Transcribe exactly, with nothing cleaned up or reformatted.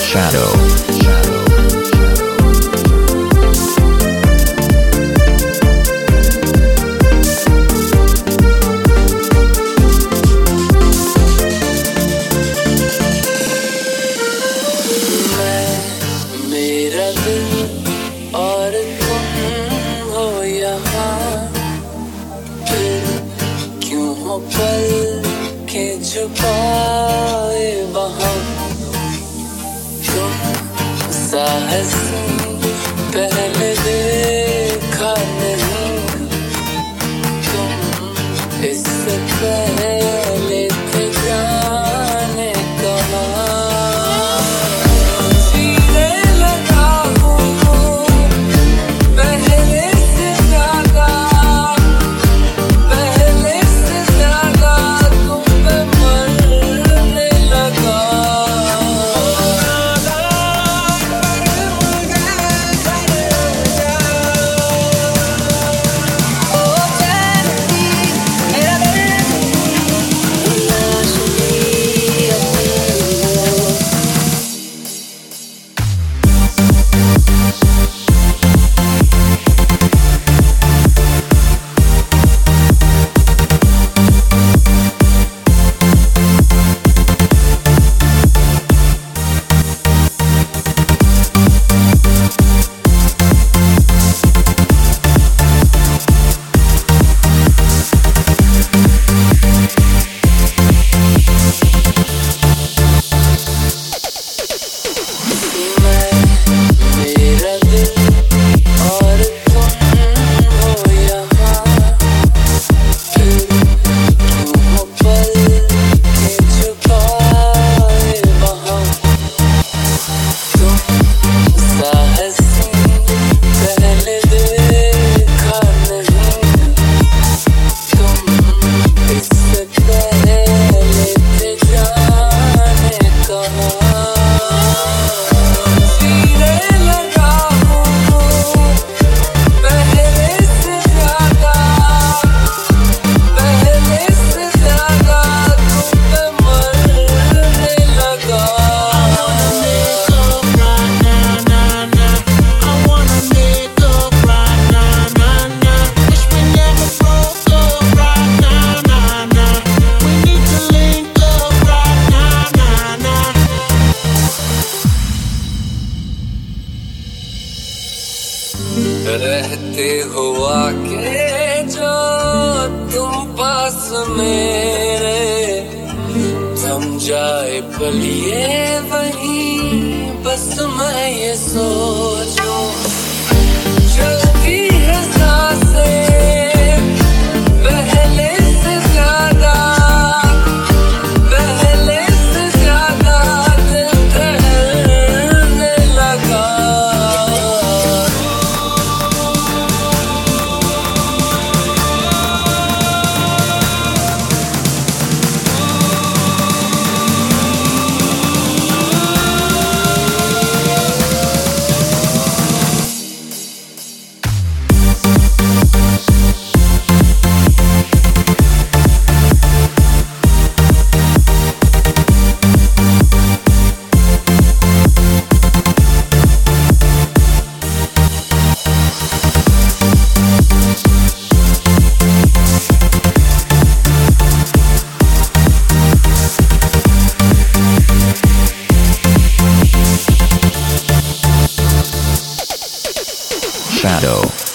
Shadow. Shadow. और तुम हो यहाँ, फिर क्यों हो पल के छुपाए वहाँ। तुम साहस पहले देखा नहीं, तुम इससे पहले थे जाने कहाँ। रहते हो आके जो तुम पास मेरे, थम जाए पल ये वहीं, बस मैं ये सोचूं। चलती है सांसें पहले से ज्यादा, पहले से ज्यादा दिल ठहरने लगा। Shadow.